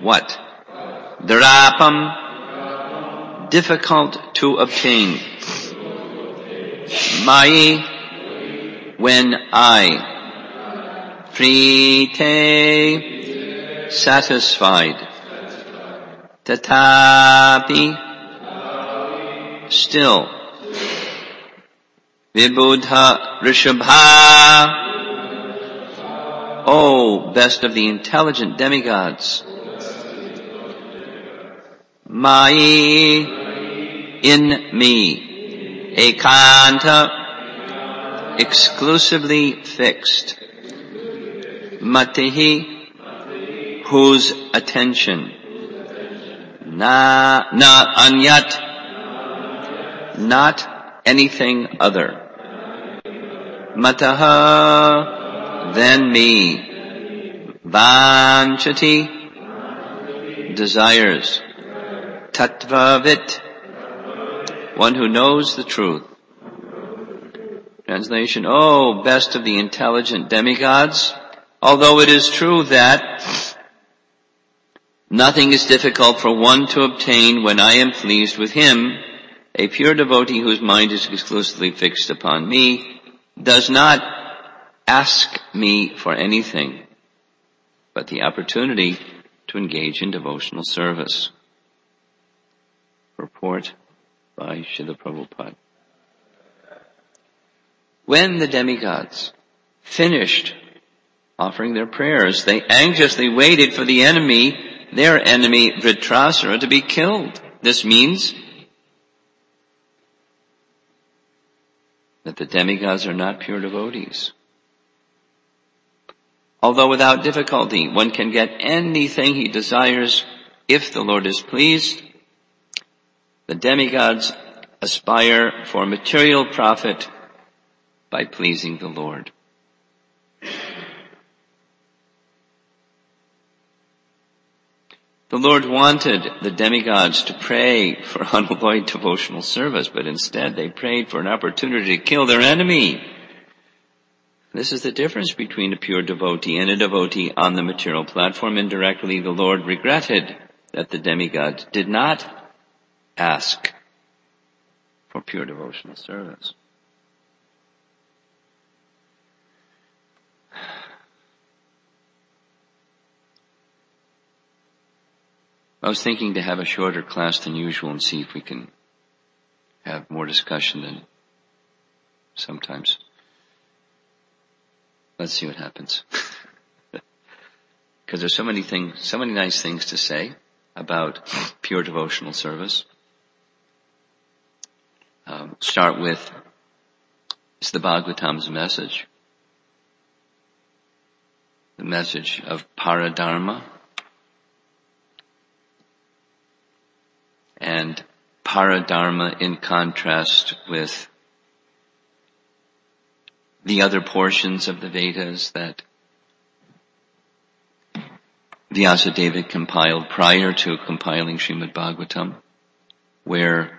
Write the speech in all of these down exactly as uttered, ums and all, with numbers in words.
what? Drapam, difficult to obtain. Mai, when I. Prite, satisfied. Tatapi, still. Vibudha Rishabha, O best of the intelligent demigods. Mai, in me. Ekanta, exclusively fixed. Matihi, whose attention. Na, na anyat, not anything other. Mataha, then me. Vanchati, desires. Tattvavit, one who knows the truth. Translation, oh, best of the intelligent demigods, although it is true that nothing is difficult for one to obtain when I am pleased with him, a pure devotee whose mind is exclusively fixed upon me does not ask me for anything but the opportunity to engage in devotional service. Report by Srila Prabhupada. When the demigods finished offering their prayers, they anxiously waited for the enemy, their enemy Vritrasura, to be killed. This means that the demigods are not pure devotees. Although without difficulty one can get anything he desires if the Lord is pleased, the demigods aspire for material profit by pleasing the Lord. The Lord wanted the demigods to pray for unalloyed devotional service, but instead they prayed for an opportunity to kill their enemy. This is the difference between a pure devotee and a devotee on the material platform. Indirectly, the Lord regretted that the demigods did not ask for pure devotional service. I was thinking to have a shorter class than usual and see if we can have more discussion than sometimes. Let's see what happens. Because there's so many things, so many nice things to say about pure devotional service. Um, start with, it's the Bhagavatam's message. The message of Paradharma. And Paradharma in contrast with the other portions of the Vedas that Vyasadeva compiled prior to compiling Srimad Bhagavatam, where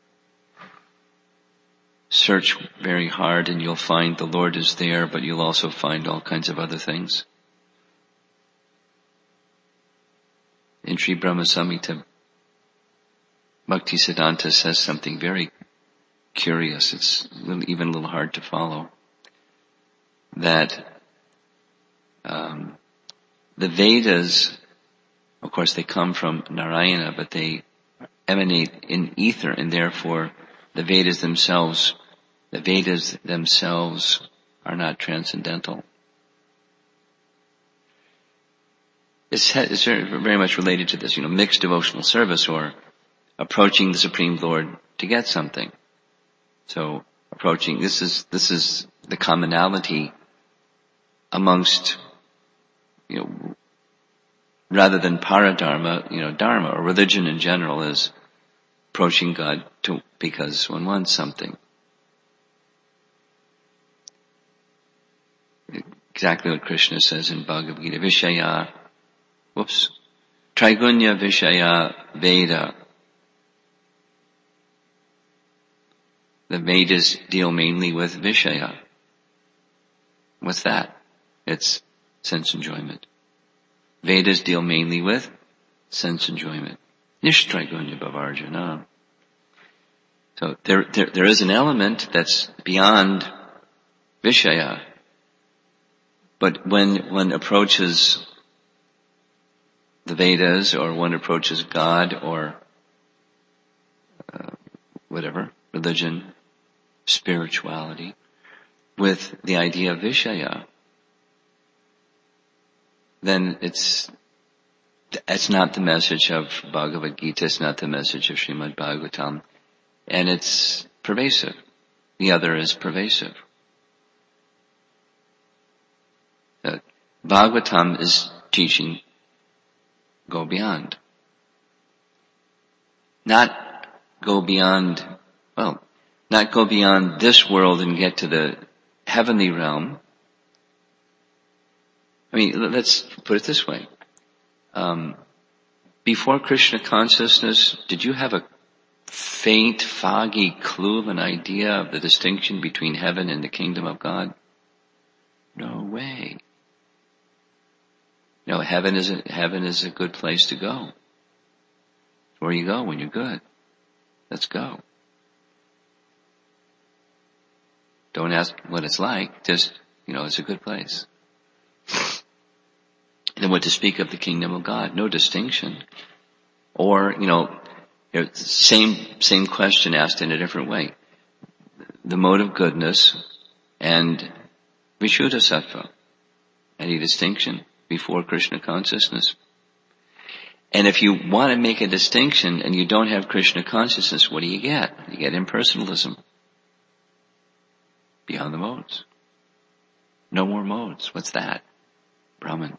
search very hard and you'll find the Lord is there, but you'll also find all kinds of other things. In Sri Brahma Samhita, Bhaktisiddhanta says something very curious. It's a little, even a little hard to follow. That um, the Vedas, of course, they come from Narayana, but they emanate in ether, and therefore the Vedas themselves, the Vedas themselves are not transcendental. It's, it's very much related to this, you know, mixed devotional service or approaching the Supreme Lord to get something. So approaching, this is, this is the commonality amongst, you know, rather than paradharma, you know, dharma or religion in general is approaching God to, because one wants something. Exactly what Krishna says in Bhagavad Gita, Vishaya, whoops, Trigunya Vishaya Veda. The Vedas deal mainly with Vishaya. What's that? It's sense enjoyment. Vedas deal mainly with sense enjoyment. Nishtraigunya bhavarjana. So there, there, there is an element that's beyond Vishaya. But when one approaches the Vedas, or one approaches God, or uh, whatever, religion, spirituality, with the idea of Vishaya, then it's it's not the message of Bhagavad Gita, it's not the message of Srimad Bhagavatam, and it's pervasive. The other is pervasive. Uh, Bhagavatam is teaching go beyond. Not go beyond, well, not go beyond this world and get to the heavenly realm. I mean, let's put it this way. Um, before Krishna consciousness, did you have a faint, foggy clue of an idea of the distinction between heaven and the kingdom of God? No way. No, heaven is a, heaven is a good place to go. It's where you go when you're good. Let's go. Don't ask what it's like. Just, you know, it's a good place. And then what to speak of the kingdom of God? No distinction. Or, you know, same, same question asked in a different way. The mode of goodness and Vishuddha Sattva. Any distinction before Krishna consciousness? And if you want to make a distinction and you don't have Krishna consciousness, what do you get? You get impersonalism. Beyond the modes. No more modes. What's that? Brahman.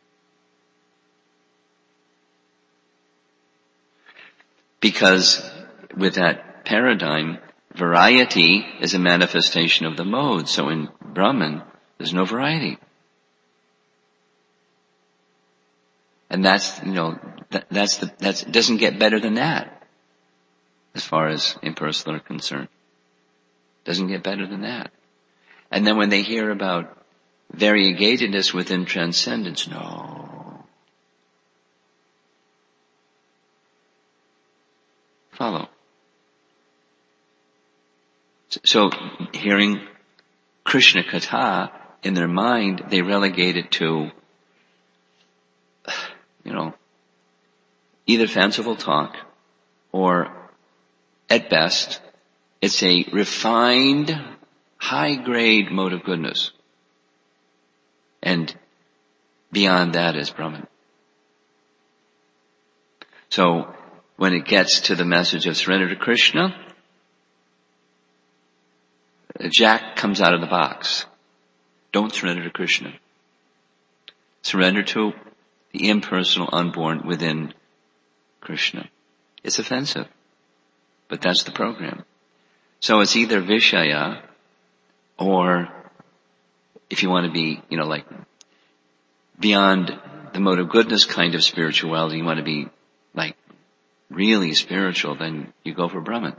Because with that paradigm, variety is a manifestation of the mode. So in Brahman, there's no variety. And that's, you know, that, that's the, that's, it doesn't get better than that. As far as impersonal are concerned. Doesn't get better than that. And then when they hear about variegatedness within transcendence, no. Follow. So, hearing Krishna Katha, in their mind, they relegate it to, you know, either fanciful talk, or, at best, it's a refined, high-grade mode of goodness. And beyond that is Brahman. So, when it gets to the message of surrender to Krishna, Jack comes out of the box. Don't surrender to Krishna. Surrender to the impersonal unborn within Krishna. It's offensive, but that's the program. So it's either Vishaya, or if you want to be, you know, like beyond the mode of goodness kind of spirituality, you want to be like really spiritual, then you go for Brahman.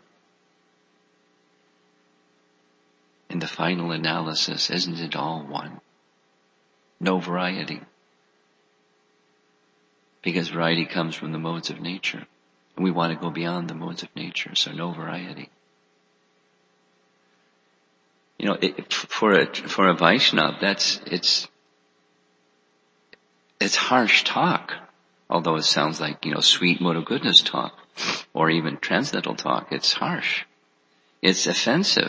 In the final analysis, isn't it all one? No variety. Because variety comes from the modes of nature. And we want to go beyond the modes of nature, so no variety. You know, it, for a, for a Vaishnava, that's, it's, it's harsh talk. Although it sounds like, you know, sweet mode of goodness talk, or even transcendental talk, it's harsh. It's offensive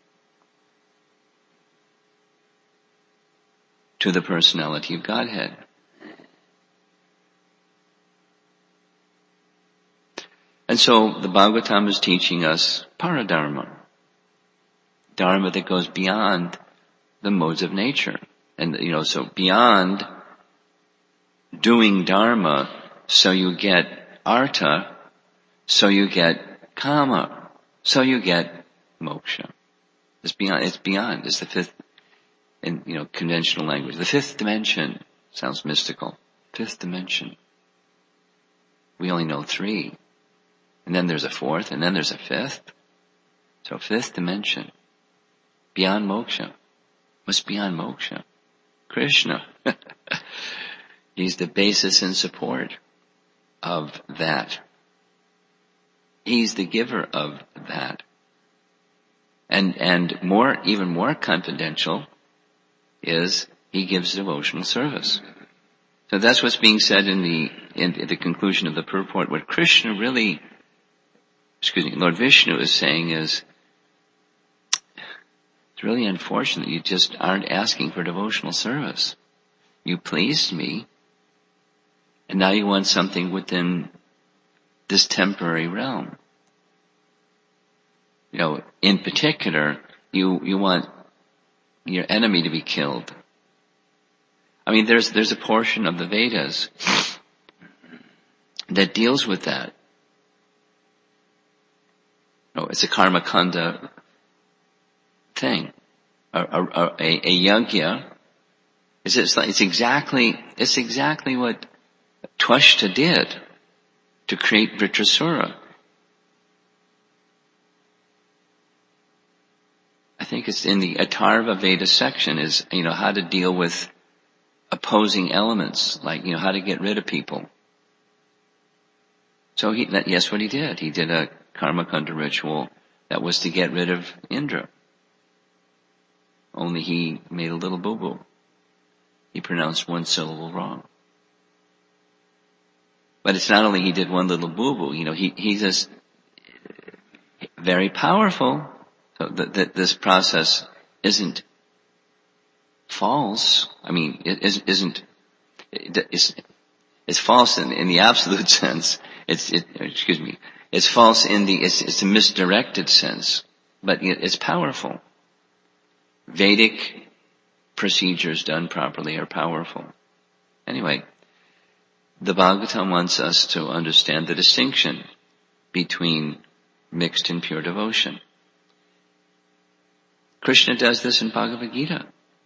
to the personality of Godhead. And so the Bhagavatam is teaching us paradharma. Dharma that goes beyond the modes of nature. And, you know, so beyond doing dharma, so you get artha, so you get kama, so you get moksha. It's beyond, it's beyond, it's the fifth, in, you know, conventional language. The fifth dimension sounds mystical. Fifth dimension. We only know three. And then there's a fourth, and then there's a fifth. So fifth dimension. Beyond moksha. What's beyond moksha? Krishna. He's the basis and support. of that. He's the giver of that. And, and more, even more confidential is he gives devotional service. So that's what's being said in the, in, in the conclusion of the purport. What Krishna really, excuse me, Lord Vishnu is saying is, it's really unfortunate you just aren't asking for devotional service. You pleased me, and now you want something within this temporary realm. You know, in particular, you, you want your enemy to be killed. I mean, there's, there's a portion of the Vedas that deals with that. No, it's a karma kanda thing. A, a, a, a yajna is it's, like, it's exactly, it's exactly what Twashta did to create Vritrasura. I think it's in the Atharva Veda section is, you know, how to deal with opposing elements, like, you know, how to get rid of people. So he, that, yes, what he did. He did a karma kanda ritual that was to get rid of Indra. Only he made a little boo-boo. He pronounced one syllable wrong. But it's not only he did one little boo-boo, you know, he, he's just very powerful. So that, that this process isn't false. I mean, it isn't, it's, it's false in, in the absolute sense. It's, it, excuse me, it's false in the, it's, it's a misdirected sense, but it's powerful. Vedic procedures done properly are powerful. Anyway, the Bhagavatam wants us to understand the distinction between mixed and pure devotion. Krishna does this in Bhagavad Gita.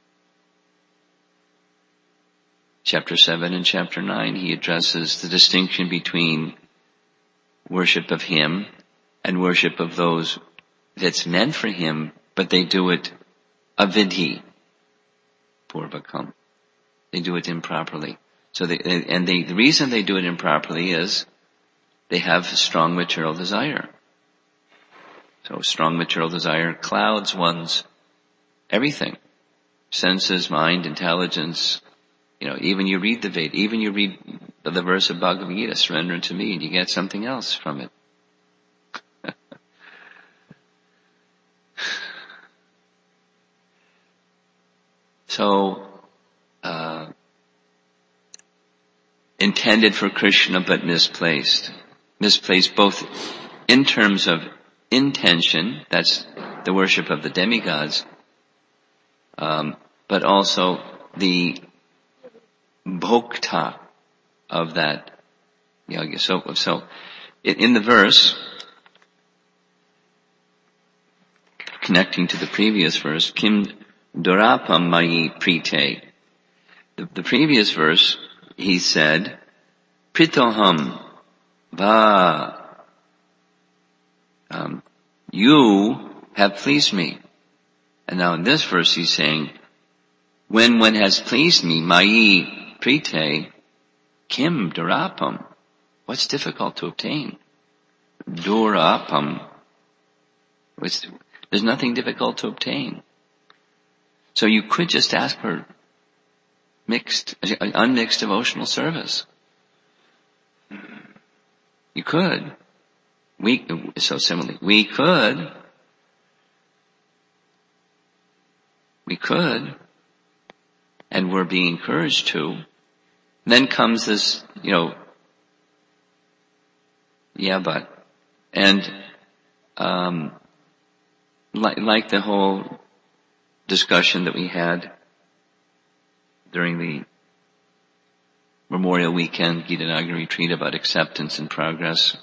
Chapter seven and chapter nine, he addresses the distinction between worship of him and worship of those that's meant for him, but they do it avidhi purvakam. They do it improperly. So they, and they, the reason they do it improperly is they have strong material desire. So strong material desire clouds one's everything. Senses, mind, intelligence. You know, even you read the Veda, even you read the, the verse of Bhagavad Gita, surrender unto me, and you get something else from it. So, uh, intended for Krishna but misplaced. Misplaced both in terms of intention, that's the worship of the demigods, um, but also the bhokta of that yajna. So, so in the verse, connecting to the previous verse, Kim Durapam Mayi Prite. The, the previous verse, he said, Pritoham Va. Um, you have pleased me. And now in this verse he's saying, when one has pleased me, Mayi Prite, Kim Durapam. What's difficult to obtain? Durapam. It's, there's nothing difficult to obtain. So you could just ask for mixed, unmixed devotional service. You could. We, so similarly, we could, we could, and we're being encouraged to. Then comes this, you know, yeah, but, and, um, like, like the whole discussion that we had during the Memorial Weekend Gitanagari retreat about acceptance and progress.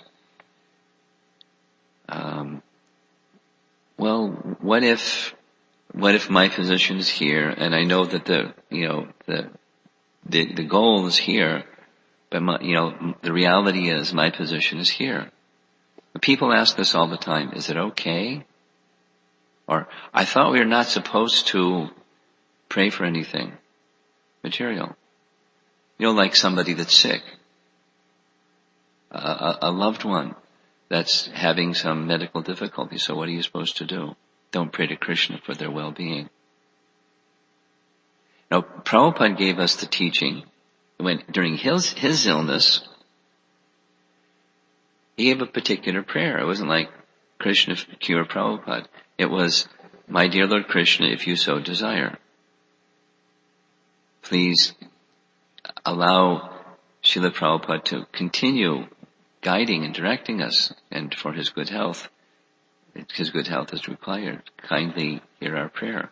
Um, well, what if, what if my position is here, and I know that the, you know, the, the, the goal is here, but my, you know, the reality is my position is here. People ask this all the time, is it okay? Or, I thought we were not supposed to pray for anything material. You know, like somebody that's sick. a, a loved one that's having some medical difficulty. So what are you supposed to do? Don't pray to Krishna for their well-being. Now, Prabhupada gave us the teaching when during his, his illness, he gave a particular prayer. It wasn't like, Krishna cure Prabhupada. It was, my dear Lord Krishna, if you so desire, please allow Srila Prabhupada to continue guiding and directing us, and for his good health, his good health is required. Kindly hear our prayer.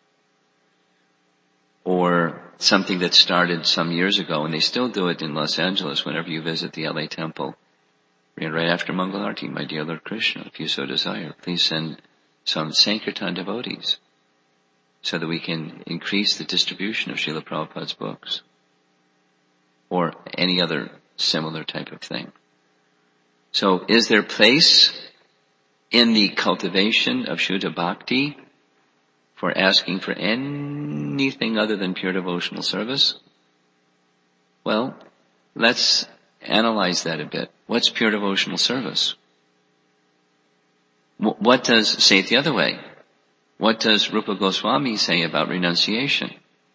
Or something that started some years ago, and they still do it in Los Angeles whenever you visit the L A temple. Right after Mangalarti, my dear Lord Krishna, if you so desire, please send some Sankirtan devotees so that we can increase the distribution of Srila Prabhupada's books. Or any other similar type of thing. So is there place in the cultivation of Shuddha Bhakti for asking for anything other than pure devotional service? Well, let's analyze that a bit. What's pure devotional service? What does, say it the other way, what does Rupa Goswami say about renunciation?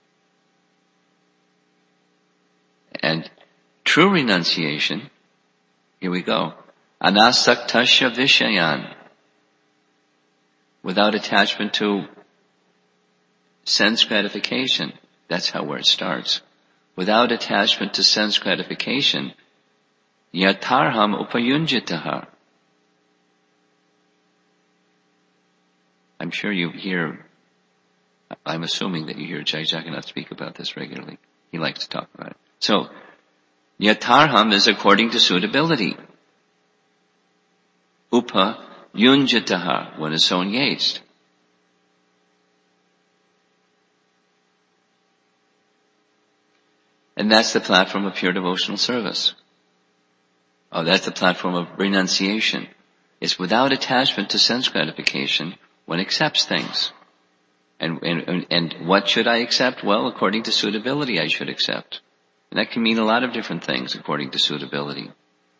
And true renunciation, here we go, anasaktasya vishayan, without attachment to sense gratification. That's how where it starts. Without attachment to sense gratification, yatarham upayunjitaha. I'm sure you hear, I'm assuming that you hear Jai Jagannath speak about this regularly. He likes to talk about it. So, yatarham is according to suitability. Upa yunjitaha, one is so engaged. And that's the platform of pure devotional service. Oh, that's the platform of renunciation. It's without attachment to sense gratification, one accepts things. And, and, and what should I accept? Well, according to suitability, I should accept. And that can mean a lot of different things according to suitability.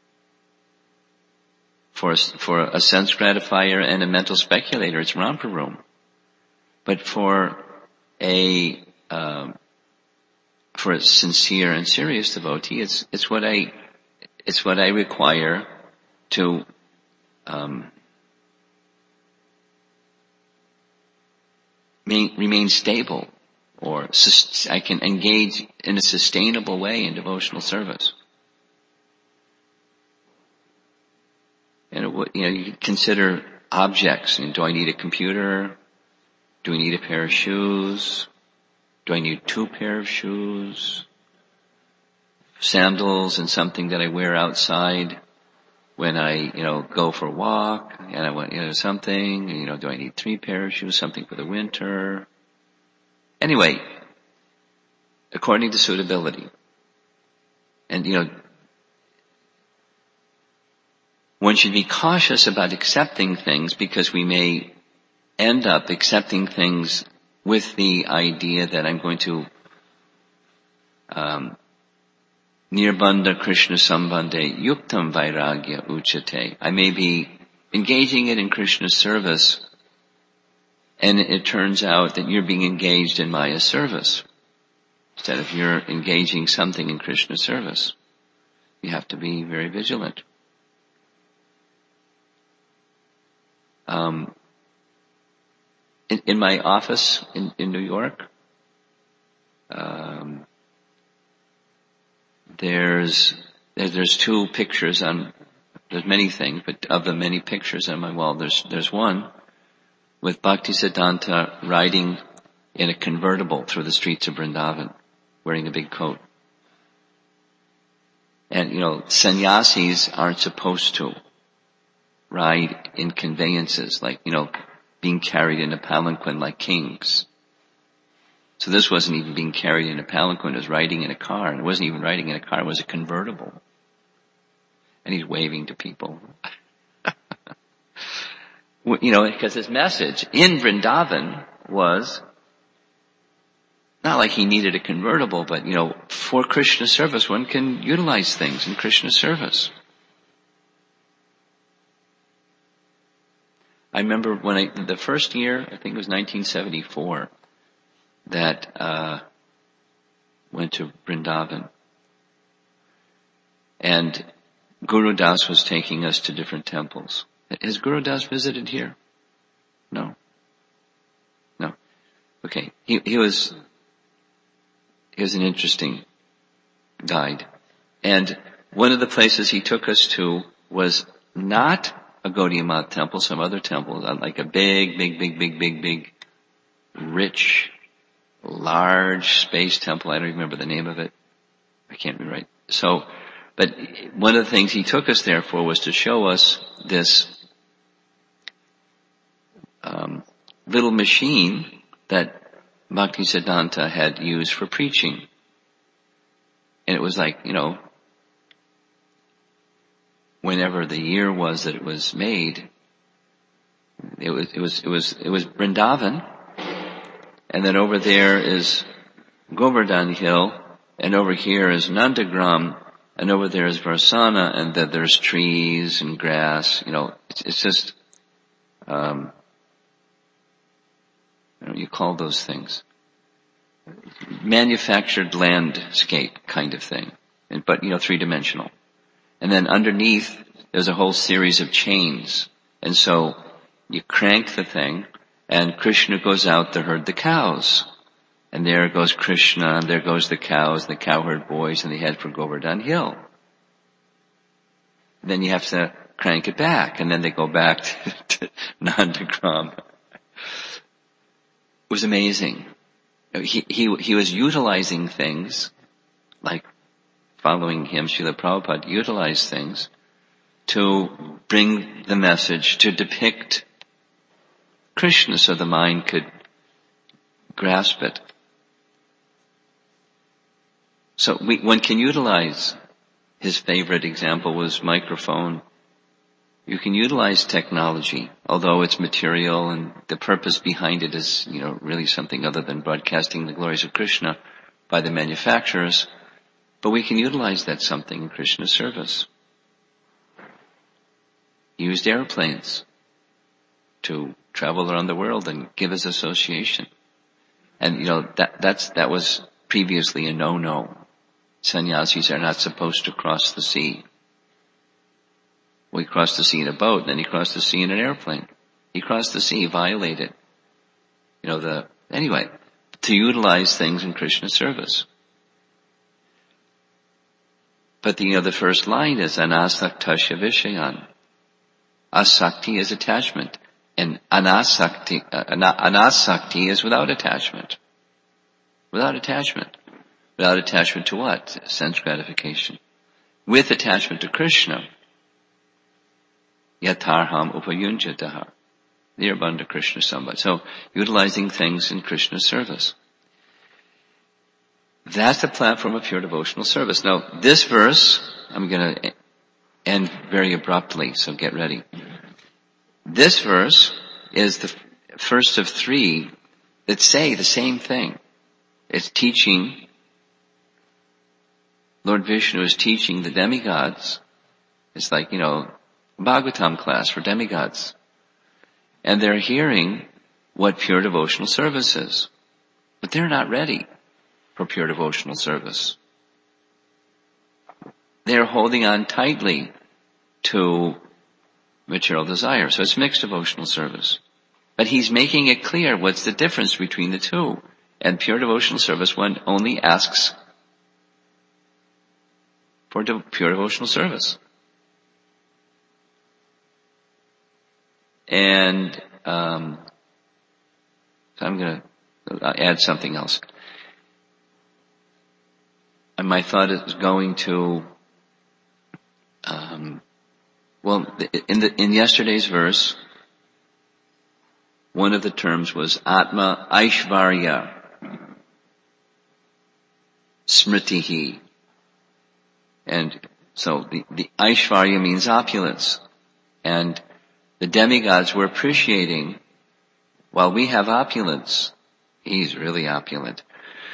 For a, for a sense gratifier and a mental speculator, it's romper room. But for a, um, for a sincere and serious devotee, it's, it's what I, it's what I require to, um, remain stable, or I can engage in a sustainable way in devotional service. And it, you know, you consider objects. You know, do I need a computer? Do I need a pair of shoes? Do I need two pair of shoes? Sandals and something that I wear outside when I, you know, go for a walk, and I want, you know, something, you know, do I need three pairs of shoes, something for the winter? Anyway, according to suitability. And, you know, one should be cautious about accepting things, because we may end up accepting things with the idea that I'm going to, um, Nirbandha Krishna Sambandhe Yuktam Vairagya Uchate. I may be engaging it in Krishna's service, and it turns out that you're being engaged in Maya service, instead of you're engaging something in Krishna's service. You have to be very vigilant. Um, in, in my office in, in New York, um, There's, there's two pictures on, there's many things, but of the many pictures on my wall, there's, there's one with Bhaktisiddhanta riding in a convertible through the streets of Vrindavan, wearing a big coat. And, you know, sannyasis aren't supposed to ride in conveyances, like, you know, being carried in a palanquin like kings. So this wasn't even being carried in a palanquin, it was riding in a car. And it wasn't even riding in a car, it was a convertible. And he's waving to people. You know, because his message in Vrindavan was not like he needed a convertible, but, you know, for Krishna service, one can utilize things in Krishna service. I remember when I, the first year, I think it was nineteen seventy-four, that, uh, went to Vrindavan. And Guru Das was taking us to different temples. Has Guru Das visited here? No. No. Okay. He, he was, he was an interesting guide. And one of the places he took us to was not a Gaudiya Math temple, some other temple, like a big, big, big, big, big, big, rich, large space temple. I don't remember the name of it. I can't be right. So, but one of the things he took us there for was to show us this um, little machine that Bhaktisiddhanta had used for preaching. And it was like, you know, whenever the year was that it was made, it was, it was, it was, it was Vrindavan, and then over there is Govardhan Hill, and over here is Nandagram, and over there is Varsana, and that there's trees and grass, you know, it's, it's just, um, you know, you call those things manufactured landscape kind of thing, but, you know, three-dimensional. And then underneath, there's a whole series of chains. And so you crank the thing, and Krishna goes out to herd the cows. And there goes Krishna, and there goes the cows, the cowherd boys, and they head for Govardhan Hill. And then you have to crank it back, and then they go back to, to Nandagram. It was amazing. He, he, he was utilizing things like following him, Srila Prabhupada utilized things to bring the message, to depict Krishna so the mind could grasp it. So we, one can utilize, his favorite example was microphone. You can utilize technology, although it's material and the purpose behind it is, you know, really something other than broadcasting the glories of Krishna by the manufacturers. But we can utilize that something in Krishna's service. He used airplanes to travel around the world and give his association. And, you know, that, that's, that was previously a no-no. Sannyasis are not supposed to cross the sea. Well, he crossed the sea in a boat, then he crossed the sea in an airplane. He crossed the sea, violated. You know, the, anyway, to utilize things in Krishna's service. But the, you know, the first line is anasaktasya vishayan. Asakti is attachment. And anasakti, uh, anasakti is without attachment. Without attachment. Without attachment to what? Sense gratification. With attachment to Krishna. Yatarham upayunjataha. Nirbandha Krishna Sambhad. So, utilizing things in Krishna's service. That's the platform of pure devotional service. Now, this verse, I'm going to end very abruptly, so get ready. This verse is the first of three that say the same thing. It's teaching, Lord Vishnu is teaching the demigods. It's like, you know, Bhagavatam class for demigods. And they're hearing what pure devotional service is. But they're not ready for pure devotional service. They're holding on tightly to material desire. So it's mixed devotional service. But he's making it clear what's the difference between the two. And pure devotional service, one only asks for de- pure devotional service. And um, so I'm going to add something else. And my thought is going to, um, well, in the in yesterday's verse, one of the terms was Atma Aishvarya Smritihi. And so the, the Aishvarya means opulence. And the demigods were appreciating, while we have opulence, he's really opulent.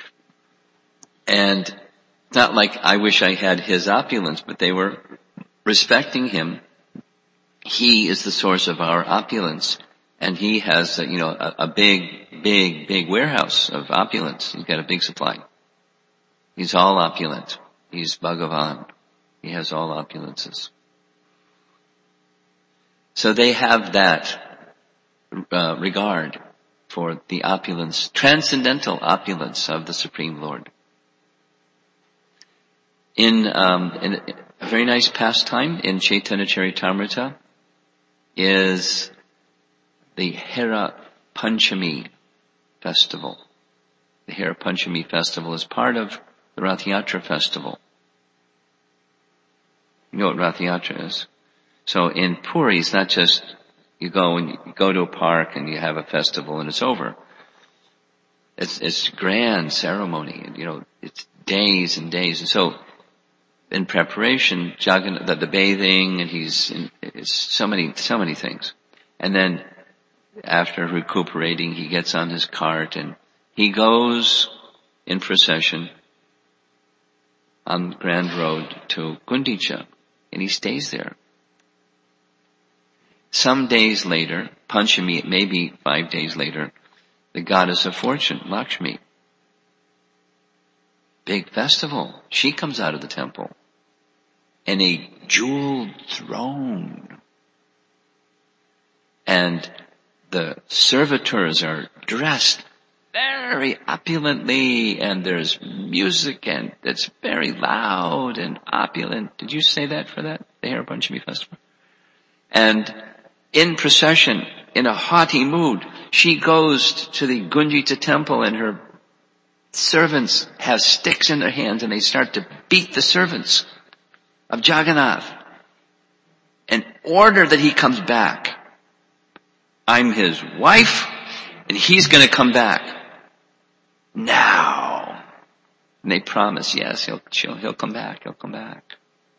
And not like I wish I had his opulence, but they were respecting him. He is the source of our opulence. And he has, you know, a, a big, big, big warehouse of opulence. He's got a big supply. He's all opulent. He's Bhagavan. He has all opulences. So they have that uh, regard for the opulence, transcendental opulence of the Supreme Lord. In, um, in a very nice pastime in Chaitanya Charitamrita is the Hera Panchami festival. The Hera Panchami festival is part of the Rath Yatra festival. You know what Rath Yatra is? So in Puri, it's not just you go and you go to a park and you have a festival and it's over. It's, it's grand ceremony, you know, it's days and days. And so in preparation, Jagannath, the, the bathing, and he's in, it's so many, so many things. And then after recuperating, he gets on his cart and he goes in procession on Grand Road to Gundicha, and he stays there. Some days later, Panchami, maybe five days later, the goddess of fortune, Lakshmi, big festival, she comes out of the temple. And a jeweled throne. And the servitors are dressed very opulently, and there's music, and it's very loud and opulent. Did you say that for that? The Hera Panchami festival? And in procession, in a haughty mood, she goes to the Gunjita temple, and her servants have sticks in their hands, and they start to beat the servants of Jagannath and order that he comes back. I'm his wife, and he's going to come back now. And they promise, yes, he'll, he'll, he'll come back, he'll come back.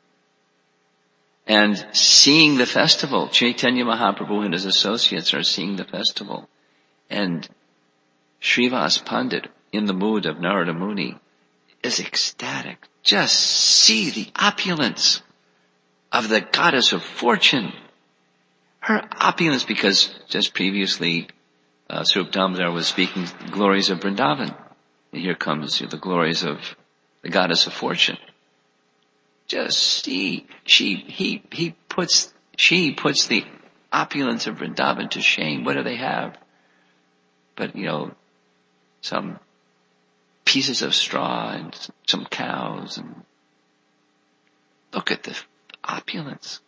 And seeing the festival, Chaitanya Mahaprabhu and his associates are seeing the festival. And Srivas Pandit, in the mood of Narada Muni, is ecstatic. Just see the opulence of the goddess of fortune. Her opulence, because just previously, uh, Swarup Damodar was speaking the glories of Vrindavan. And here comes the glories of the goddess of fortune. Just see, she, he, he puts, she puts the opulence of Vrindavan to shame. What do they have? But, you know, some pieces of straw and some cows, and look at the opulence.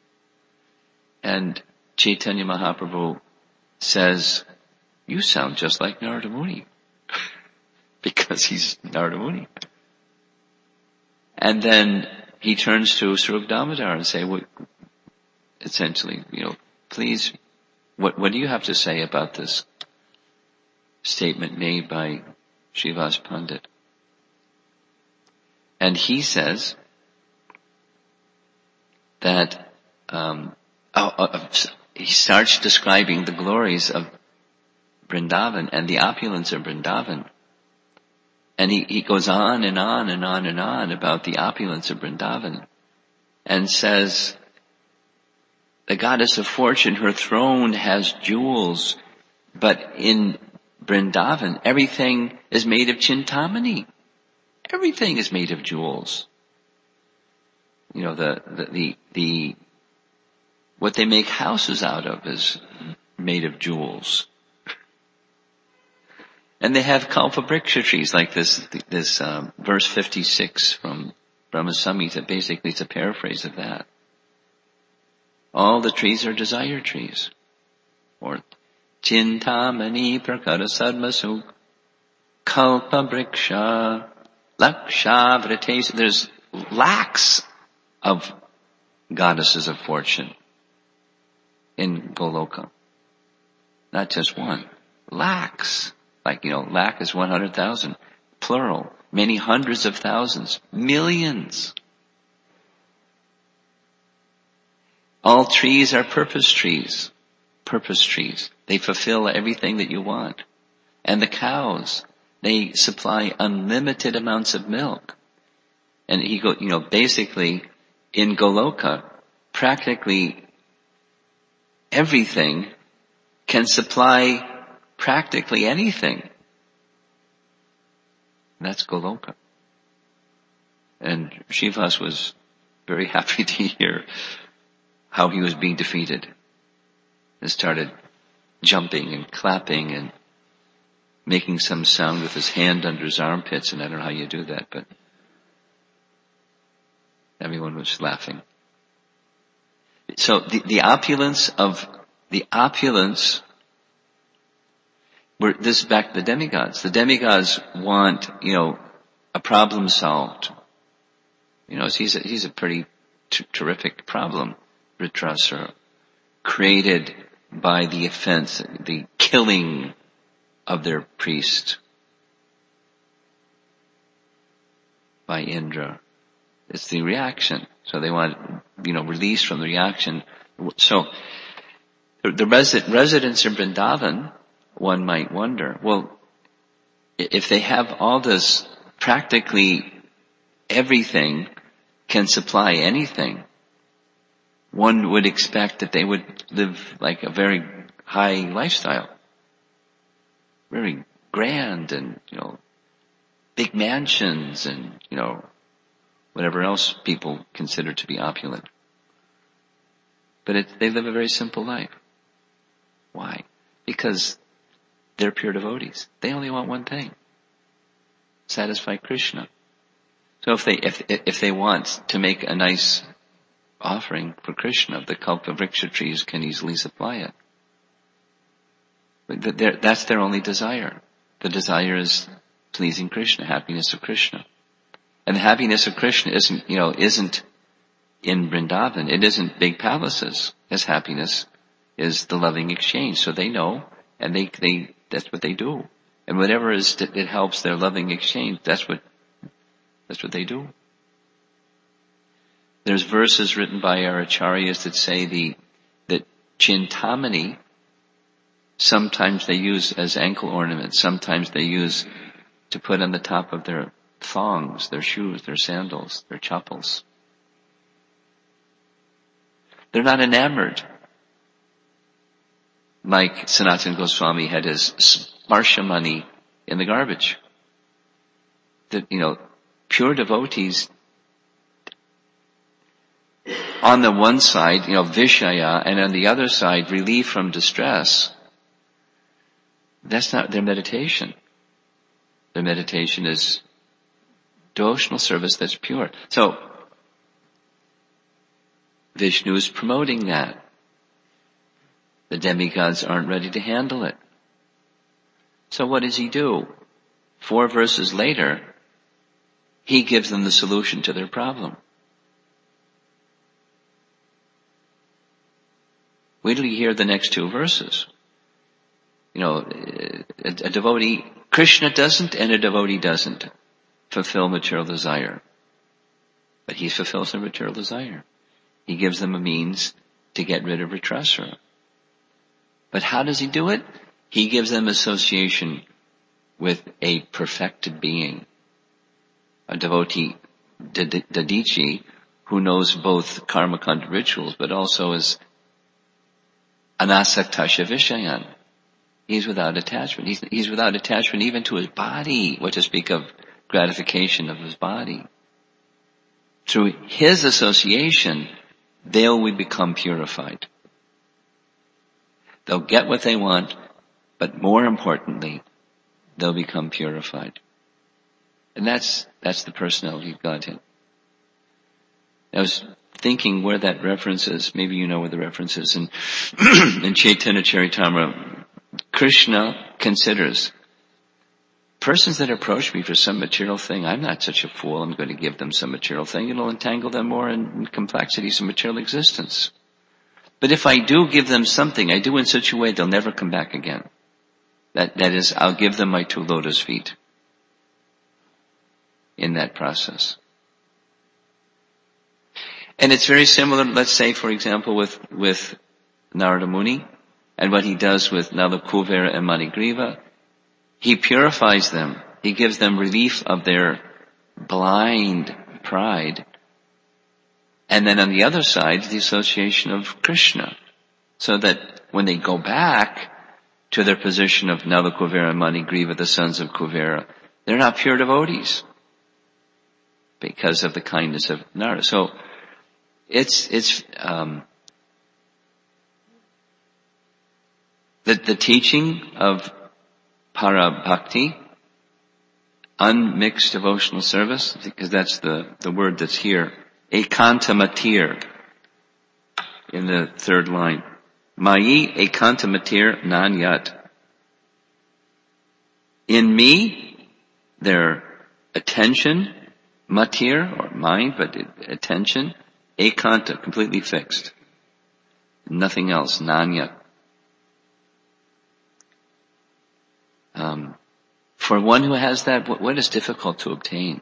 And Chaitanya Mahaprabhu says, you sound just like Narada Muni. Because he's Narada Muni. And then he turns to Swarup Damodar and say, what, essentially, you know, please, what, what do you have to say about this statement made by Srivas Pandit? And he says that, um, oh, uh, he starts describing the glories of Vrindavan and the opulence of Vrindavan. And he, he goes on and on and on and on about the opulence of Vrindavan, and says, the goddess of fortune, her throne has jewels, but in Vrindavan, everything is made of Chintamani. Everything is made of jewels. You know, the, the, the, the, what they make houses out of is made of jewels. And they have kalpabriksha trees like this, this, um, verse fifty-six from Brahma Samhita. Basically, it's a paraphrase of that. All the trees are desire trees. Or, Chintamani prakara sadmasu kalpabriksha laksha vrites. There's lakhs of goddesses of fortune in Goloka. Not just one. Lakhs. Like, you know, lakh is one hundred thousand. Plural. Many hundreds of thousands. Millions. All trees are purpose trees. Purpose trees. They fulfill everything that you want. And the cows, they supply unlimited amounts of milk. And he go, you know, basically, in Goloka, practically everything can supply practically anything. And that's Goloka. And Srivas was very happy to hear how he was being defeated. And started jumping and clapping and making some sound with his hand under his armpits, and I don't know how you do that, but everyone was laughing. So the, the opulence of, the opulence, were this is back to the demigods. The demigods want, you know, a problem solved. You know, he's a, he's a pretty t- terrific problem, Vritrasura, created by the offense, the killing of their priest by Indra. It's the reaction. So they want, you know, release from the reaction. So the, the resi- residents of Vrindavan, one might wonder, well, if they have all this, practically everything can supply anything, one would expect that they would live like a very high lifestyle. Very grand and, you know, big mansions and, you know, whatever else people consider to be opulent. But it, they live a very simple life. Why? Because they're pure devotees. They only want one thing. Satisfy Krishna. So if they, if, if they want to make a nice offering for Krishna, the Kalpavriksha trees can easily supply it. But that's their only desire. The desire is pleasing Krishna, happiness of Krishna. And the happiness of Krishna isn't, you know, isn't in Vrindavan. It isn't big palaces. His happiness is the loving exchange. So they know, and they, they, that's what they do. And whatever is, that it helps their loving exchange, that's what, that's what they do. There's verses written by our acharyas that say the, that Chintamani, sometimes they use as ankle ornaments, sometimes they use to put on the top of their thongs, their shoes, their sandals, their chappals. They're not enamored. Like Sanatana Goswami had his sparsha money in the garbage. That, you know, pure devotees, on the one side, you know, Vishaya, and on the other side, relief from distress. That's not their meditation. Their meditation is devotional service that's pure. So, Vishnu is promoting that. The demigods aren't ready to handle it. So what does he do? Four verses later, he gives them the solution to their problem. Wait till you hear the next two verses. You know, a, a devotee, Krishna doesn't and a devotee doesn't fulfill material desire. But he fulfills their material desire. He gives them a means to get rid of Vritrasura. But how does he do it? He gives them association with a perfected being. A devotee, Dadichi, who knows both karmakanda rituals, but also is anasaktasya vishayan. He's without attachment. He's, he's without attachment even to his body, what to speak of gratification of his body. Through his association, they'll we become purified. They'll get what they want, but more importantly, they'll become purified. And that's, that's the personality of Godhead. I was thinking where that reference is. Maybe you know where the reference is. In, in Chaitanya Charitamrita, Krishna considers persons that approach me for some material thing, I'm not such a fool, I'm going to give them some material thing. It'll entangle them more in complexities of material existence. But if I do give them something, I do in such a way they'll never come back again. That, that is, I'll give them my two lotus feet in that process. And it's very similar, let's say, for example, with, with Narada Muni and what he does with Nala Kuvera and Manigriva. He purifies them. He gives them relief of their blind pride. And then on the other side, the association of Krishna. So that when they go back, to their position of Nala Kuvera, Manigriva, the sons of Kuvera. They're not pure devotees because of the kindness of Narada. So it's, it's, um, the, the teaching of para bhakti, unmixed devotional service, because that's the, the word that's here. Ekanta matir, in the third line. Mayi ekanta matir nanyat. In me, their attention, matir, or mind, but attention, ekanta, completely fixed. Nothing else, nanyat. Um, for one who has that, what, what is difficult to obtain?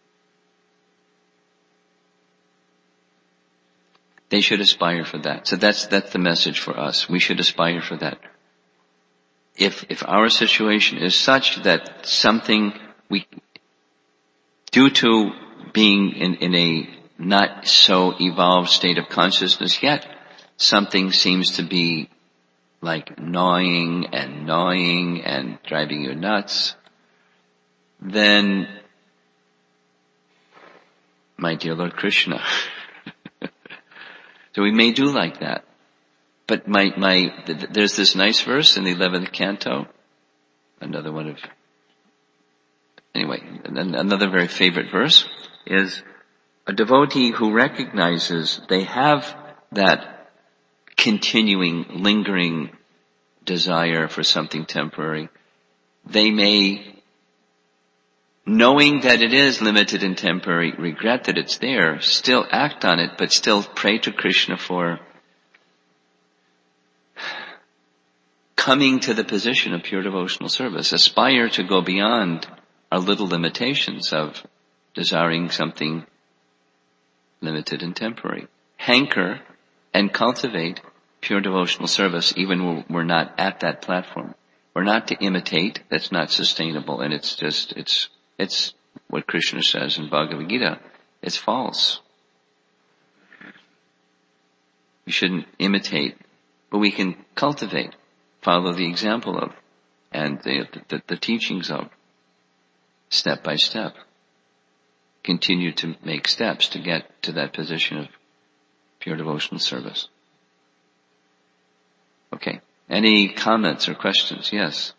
They should aspire for that. So that's, that's the message for us. We should aspire for that. If, if our situation is such that something we, due to being in, in a not so evolved state of consciousness yet, something seems to be like gnawing and gnawing and driving you nuts, then, my dear Lord Krishna, so we may do like that. But my, my, there's this nice verse in the eleventh canto, another one of, anyway, another very favorite verse is a devotee who recognizes they have that continuing, lingering desire for something temporary. They may, knowing that it is limited and temporary, regret that it's there, still act on it, but still pray to Krishna for coming to the position of pure devotional service. Aspire to go beyond our little limitations of desiring something limited and temporary. Hanker and cultivate pure devotional service even when we're not at that platform. We're not to imitate. That's not sustainable. And it's just, it's, it's what Krishna says in Bhagavad Gita. It's false. We shouldn't imitate, but we can cultivate, follow the example of, and the, the, the teachings of, step by step. Continue to make steps to get to that position of pure devotional service. Okay. Any comments or questions? Yes.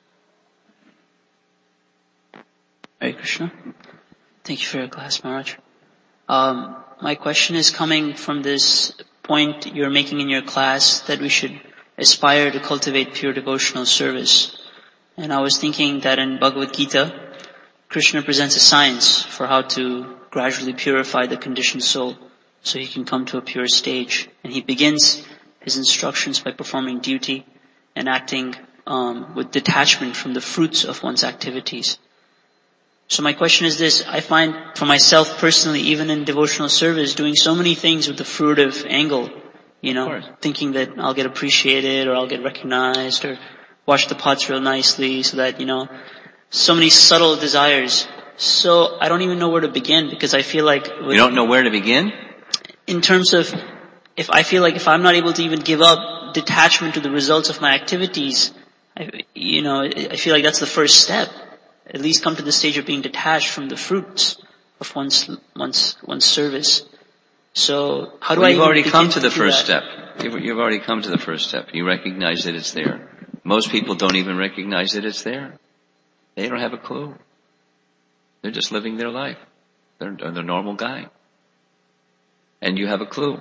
Hare Krishna. Thank you for your class, Maharaj. Um, my question is coming from this point you're making in your class that we should aspire to cultivate pure devotional service. And I was thinking that in Bhagavad Gita, Krishna presents a science for how to gradually purify the conditioned soul so he can come to a pure stage. And he begins his instructions by performing duty and acting um, with detachment from the fruits of one's activities. So my question is this: I find for myself personally, even in devotional service, doing so many things with the fruitive angle, you know, thinking that I'll get appreciated or I'll get recognized or wash the pots real nicely so that, you know, so many subtle desires. So I don't even know where to begin because I feel like... You don't know where to begin? In terms of, if I feel like if I'm not able to even give up detachment to the results of my activities, I, you know, I feel like that's the first step. At least come to the stage of being detached from the fruits of one's, one's, one's service. So how do well, I you've even already come to the to first that? step. You've, you've already come to the first step. You recognize that it's there. Most people don't even recognize that it's there. They don't have a clue. They're just living their life. They're, they're the normal guy. And you have a clue.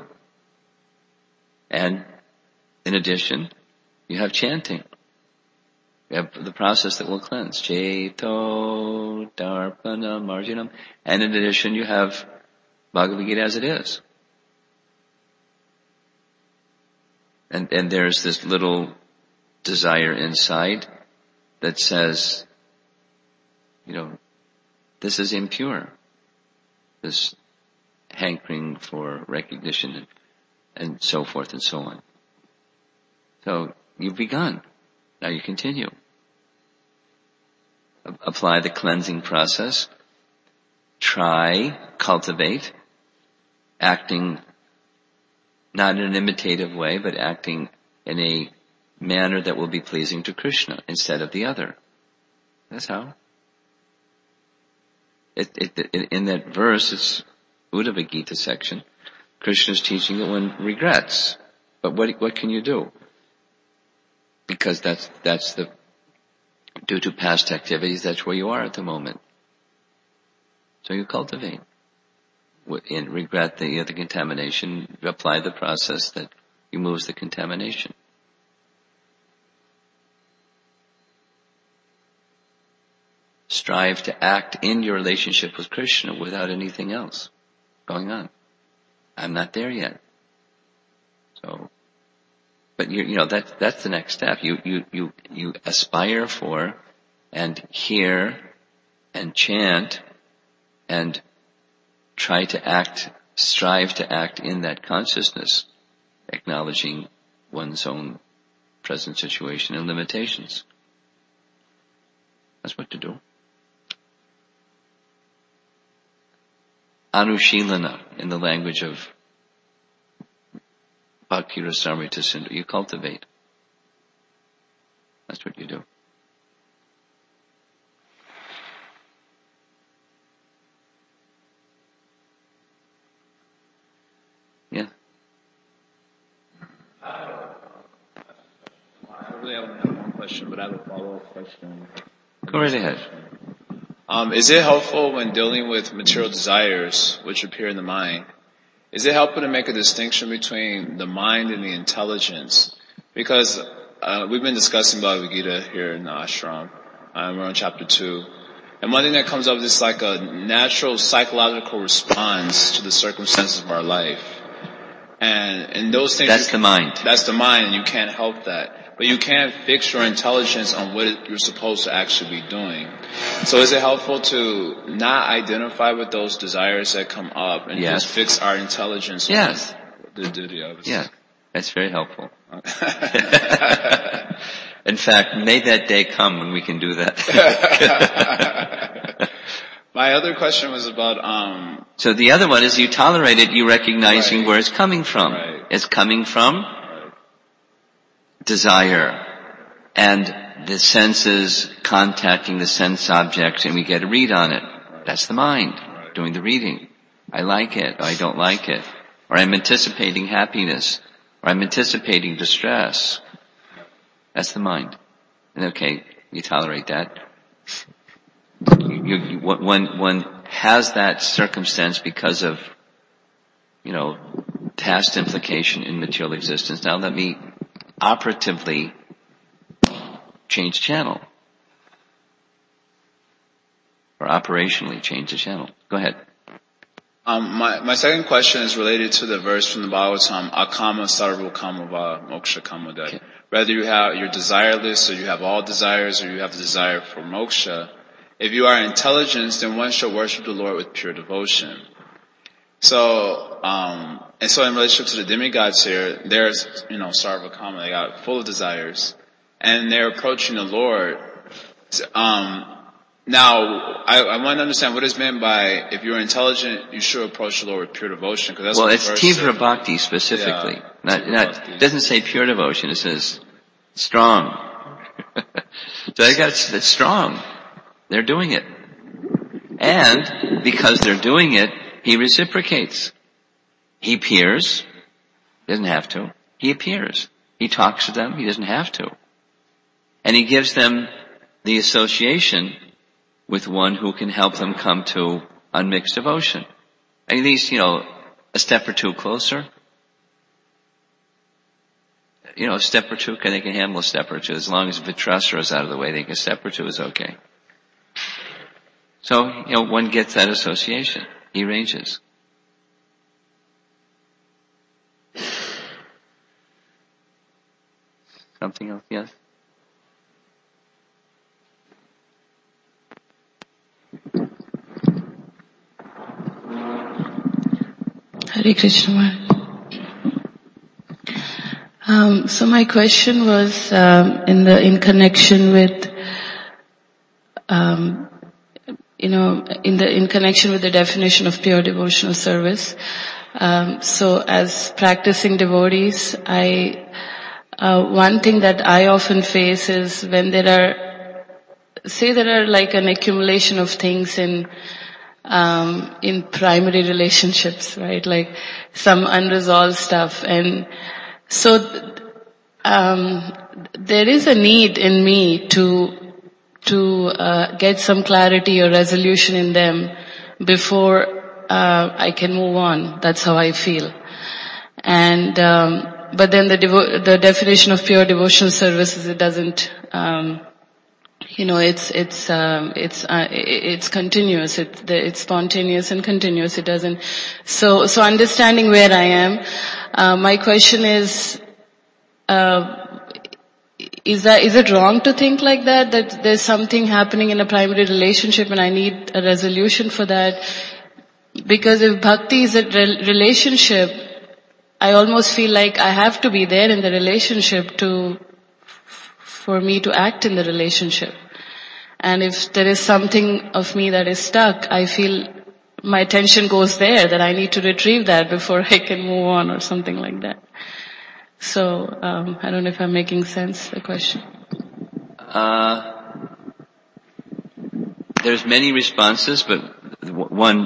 And in addition, you have chanting. You have the process that will cleanse. Cheto, Darpana, Marjanam. And in addition, you have Bhagavad Gita as it is. And, and there's this little desire inside that says, you know, this is impure. This hankering for recognition and, and so forth and so on. So you've begun. Now you continue. A- apply the cleansing process. Try, cultivate, acting not in an imitative way, but acting in a manner that will be pleasing to Krishna instead of the other. That's how. It, it, it, in that verse, it's Uddhava Gita section, Krishna's teaching that one regrets. But what, what can you do? Because that's, that's the, due to past activities, that's where you are at the moment. So you cultivate. And regret the, the contamination, apply the process that removes the contamination. Strive to act in your relationship with Krishna without anything else going on. I'm not there yet. So, but you, you know, that, that's the next step. You, you, you, you aspire for and hear and chant and try to act, strive to act in that consciousness, acknowledging one's own present situation and limitations. That's what to do. Anushilana, in the language of Bhakti Rasamrita Sindhu, you cultivate. That's what you do. Yeah. I really only have one question, but I have a follow-up question. Go right ahead. Um, is it helpful when dealing with material desires which appear in the mind? Is it helpful to make a distinction between the mind and the intelligence? Because uh, we've been discussing Bhagavad Gita here in the ashram. Um, we're on chapter two. And one thing that comes up is like a natural psychological response to the circumstances of our life. And, and those things... That's the mind. That's the mind, and you can't help that. But you can't fix your intelligence on what it, you're supposed to actually be doing. So is it helpful to not identify with those desires that come up and yes. just fix our intelligence? Yes. On the duty of it? Yeah. That's very helpful. In fact, may that day come when we can do that. My other question was about... um So the other one is you tolerate it, you recognizing right. where it's coming from. Right. It's coming from desire and the senses contacting the sense objects, and we get a read on it. That's the mind doing the reading. I like it, or I don't like it, or I'm anticipating happiness, or I'm anticipating distress. That's the mind. And okay, you tolerate that. You, you, one, one has that circumstance because of, you know, past implication in material existence. Now let me operatively change channel. Or operationally change the channel. Go ahead. Um, my, my second question is related to the verse from the Bhagavatam, Akama sarva kamava moksha kamada. Okay. Whether you have, you're desireless, or you have all desires, or you have the desire for moksha, if you are intelligent, then one should worship the Lord with pure devotion. So, um, and so in relationship to the demigods here, there's, you know, sarva kama, they got full of desires, and they're approaching the Lord. Um, now, I, I want to understand what is meant by, if you're intelligent, you should approach the Lord with pure devotion, because that's well, what it's the verse tivra said. bhakti specifically. Yeah, not, not, it doesn't say pure devotion, it says strong. So they got, it's strong. They're doing it. And because they're doing it, he reciprocates. He appears. He doesn't have to. He appears. He talks to them. He doesn't have to. And he gives them the association with one who can help them come to unmixed devotion. At least, you know, a step or two closer. You know, a step or two, they can handle a step or two. As long as Vitrasura is out of the way, they can, a step or two is okay. So, you know, one gets that association. He ranges. Something else? Yes? Hare Krishna Maharaj. Um, so my question was um, in the in connection with, um, you know, in the in connection with the definition of pure devotional service. Um, so as practicing devotees, I uh, one thing that I often face is when there are, say there are like an accumulation of things in, um, in primary relationships, right? Like some unresolved stuff. And so, um, there is a need in me to, to, uh, get some clarity or resolution in them before, uh, I can move on. That's how I feel. And, um, but then the devo- the definition of pure devotional services, it doesn't, um, you know, it's, it's, um, it's, uh, it's continuous. It's, it's spontaneous and continuous. It doesn't. So, so understanding where I am, uh, my question is, uh, is that, is it wrong to think like that? That there's something happening in a primary relationship and I need a resolution for that? Because if bhakti is a re- relationship, I almost feel like I have to be there in the relationship to, for me to act in the relationship. And if there is something of me that is stuck, I feel my attention goes there, that I need to retrieve that before I can move on or something like that. So, um, I don't know if I'm making sense, the question. Uh, there's many responses, but one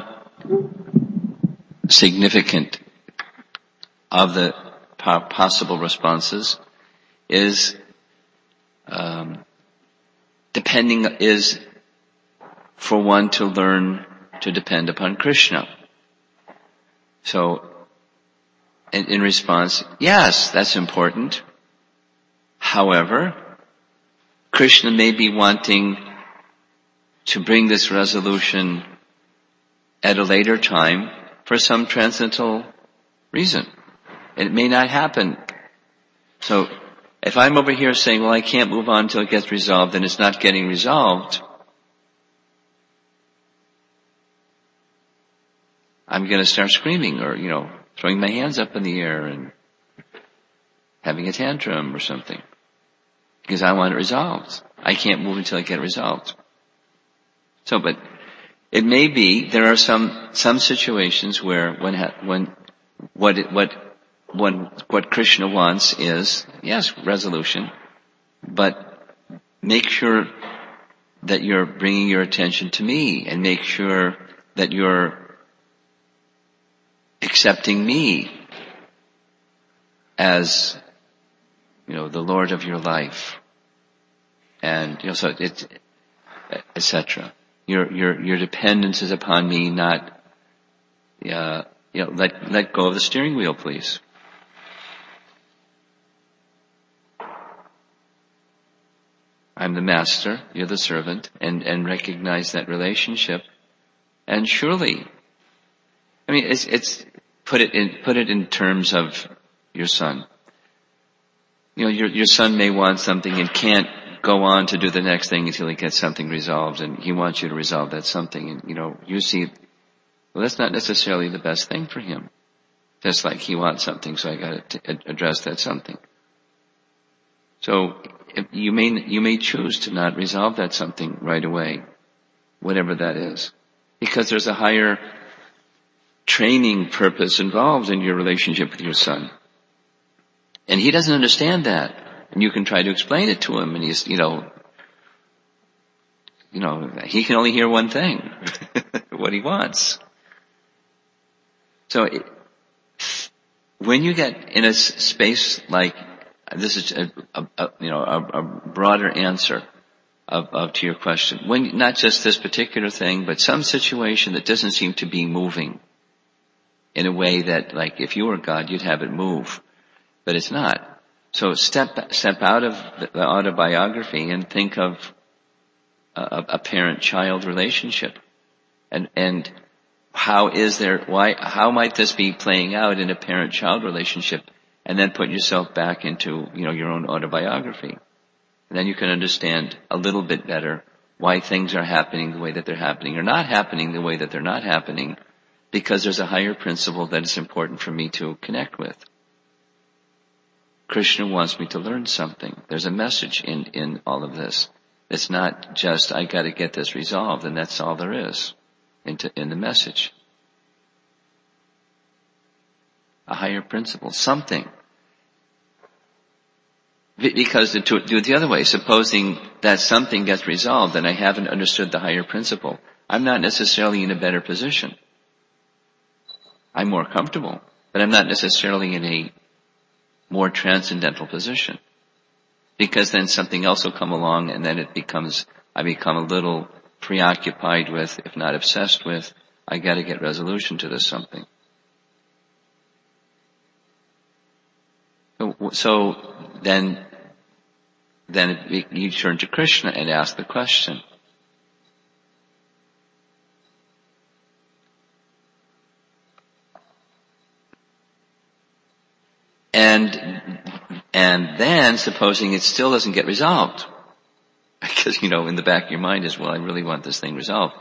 significant of the possible responses is um, depending is for one to learn to depend upon Krishna. So, in, in response, yes, that's important. However, Krishna may be wanting to bring this resolution at a later time for some transcendental reason. It may not happen. So, if I'm over here saying, well, I can't move on until it gets resolved, and it's not getting resolved, I'm going to start screaming or, you know, throwing my hands up in the air and having a tantrum or something. Because I want it resolved. I can't move until I get it resolved. So, but it may be there are some some situations where when when what it, what when what Krishna wants is yes resolution, but make sure that you're bringing your attention to me, and make sure that you're accepting me as, you know, the Lord of your life, and you know, so it's et cetera. Your your your dependence is upon me, not, uh, you know, let let go of the steering wheel, please. I'm the master, you're the servant, and and recognize that relationship. And surely, I mean, it's it's put it in put it in terms of your son. You know, your your son may want something and can't go on to do the next thing until he gets something resolved, and he wants you to resolve that something, and you know, you see, well, that's not necessarily the best thing for him. Just like he wants something, so I got to address that something. So if you may you may choose to not resolve that something right away, whatever that is, because there's a higher training purpose involved in your relationship with your son, and he doesn't understand that. And you can try to explain it to him, and he's, you know, you know, he can only hear one thing, what he wants. So, it, when you get in a space like this, is a, a, a you know a, a broader answer of, of to your question. When not just this particular thing, but some situation that doesn't seem to be moving in a way that, like, if you were God, you'd have it move, but it's not. So step step out of the autobiography and think of a, a parent-child relationship, and and how is there why how might this be playing out in a parent-child relationship, and then put yourself back into, you know, your own autobiography, and then you can understand a little bit better why things are happening the way that they're happening, or not happening the way that they're not happening, because there's a higher principle that is important for me to connect with. Krishna wants me to learn something. There's a message in, in all of this. It's not just, I gotta get this resolved, and that's all there is into, in the message. A higher principle, something. Because to do it the other way, supposing that something gets resolved and I haven't understood the higher principle, I'm not necessarily in a better position. I'm more comfortable, but I'm not necessarily in a more transcendental position. Because then something else will come along and then it becomes, I become a little preoccupied with, if not obsessed with, I gotta get resolution to this something. So, so then, then it, you turn to Krishna and ask the question. And, and then, supposing it still doesn't get resolved, because, you know, in the back of your mind is, well, I really want this thing resolved.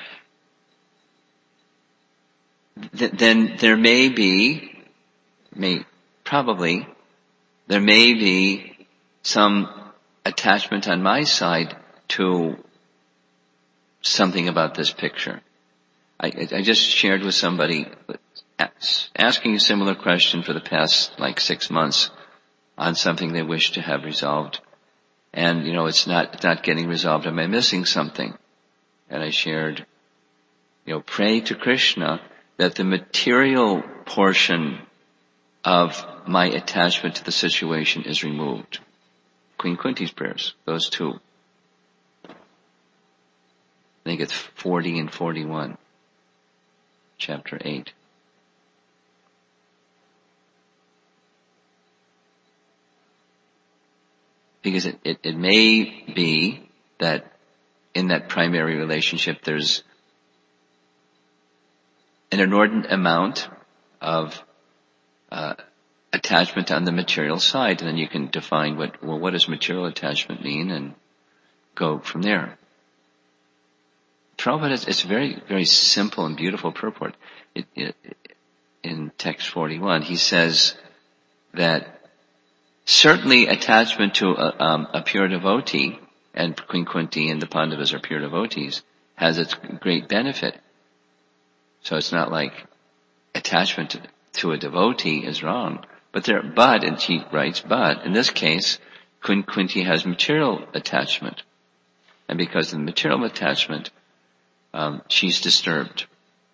Th- then there may be, may, probably, there may be some attachment on my side to something about this picture. I, I just shared with somebody, asking a similar question for the past like six months on something they wish to have resolved. And, you know, it's not, it's not getting resolved. Am I missing something? And I shared, you know, pray to Krishna that the material portion of my attachment to the situation is removed. Queen Kunti's prayers, those two. I think it's forty and forty-one. Chapter eight. Because it, it, it may be that in that primary relationship there's an inordinate amount of uh, attachment on the material side, and then you can define what, well, what does material attachment mean and go from there. Prabhupada, it's, it's very, very simple and beautiful purport. It, it, in text forty-one, he says that certainly attachment to a, um, a pure devotee, and Queen Kunti and the Pandavas are pure devotees, has its great benefit. So it's not like attachment to, to a devotee is wrong. But there, but, and she writes, but, in this case, Queen Kunti has material attachment. And because of the material attachment, um, she's disturbed.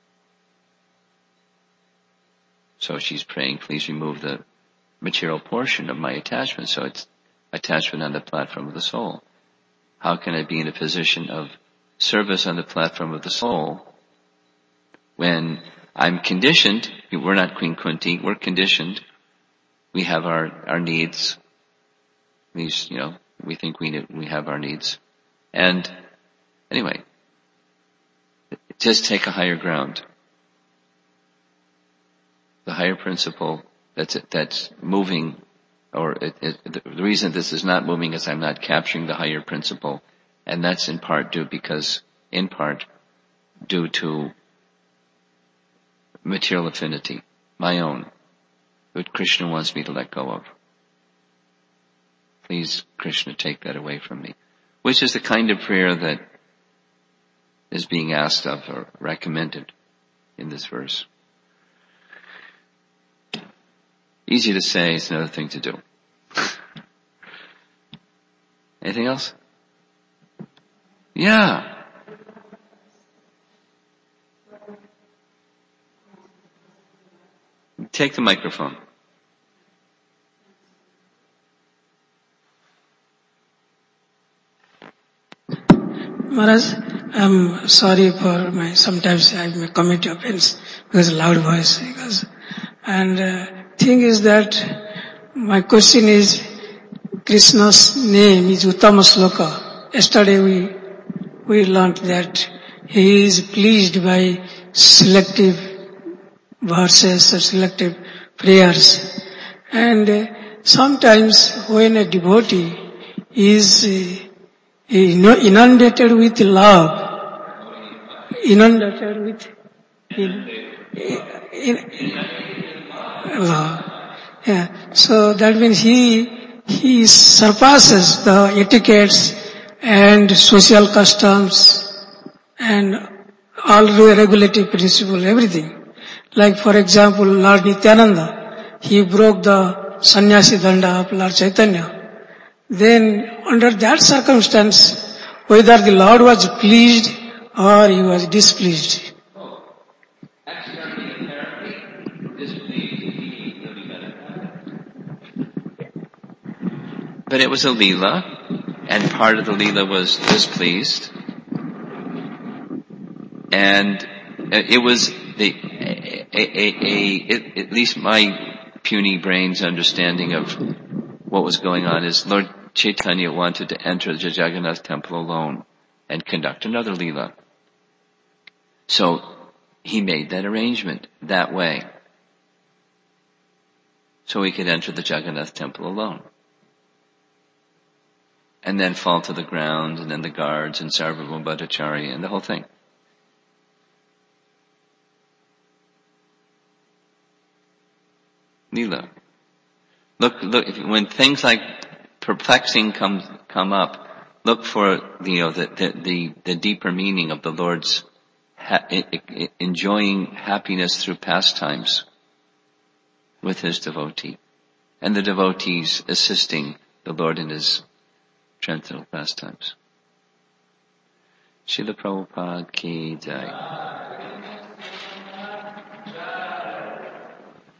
So she's praying, please remove the material portion of my attachment, so it's attachment on the platform of the soul. How can I be in a position of service on the platform of the soul when I'm conditioned? We're not Queen Kunti, we're conditioned. We have our, our needs. These, you know, we think we we have our needs. And anyway, just take a higher ground. The higher principle that's that's moving, or it, it, the reason this is not moving is I'm not capturing the higher principle, and that's in part due because in part due to material affinity, my own, that Krishna wants me to let go of. Please, Krishna, take that away from me. Which is the kind of prayer that is being asked of or recommended in this verse. Easy to say, it's another thing to do. Anything else? Yeah. Take the microphone. Maharaj, I'm sorry for my, sometimes I may commit offense because of loud voice. Because, and uh, thing is that my question is, Krishna's name is Uttama Sloka. Yesterday we, we learned that he is pleased by selective verses or selective prayers. And uh, sometimes when a devotee is uh, inundated with love, inundated with in, in, in love. Yeah. So that means he he surpasses the etiquettes and social customs and all regulative principle, everything. Like for example, Lord Nityananda, he broke the sannyasi danda of Lord Chaitanya. then under that circumstance, whether the Lord was pleased or he was displeased. But it was a Leela, and part of the Leela was displeased. And it was the, a, a, a, a, at least my puny brain's understanding of what was going on is Lord Chaitanya wanted to enter the Jagannath temple alone and conduct another Leela. So he made that arrangement that way. So he could enter the Jagannath temple alone. And then fall to the ground, and then the guards, and Sarvabhauma Bhattacharya, and the whole thing. Leela. Look, look, if, when things like perplexing come, come up, look for, you know, the, the, the, the deeper meaning of the Lord's ha- enjoying happiness through pastimes with His devotee. And the devotees assisting the Lord in His transcendental pastimes. Srila Prabhupada ki jai.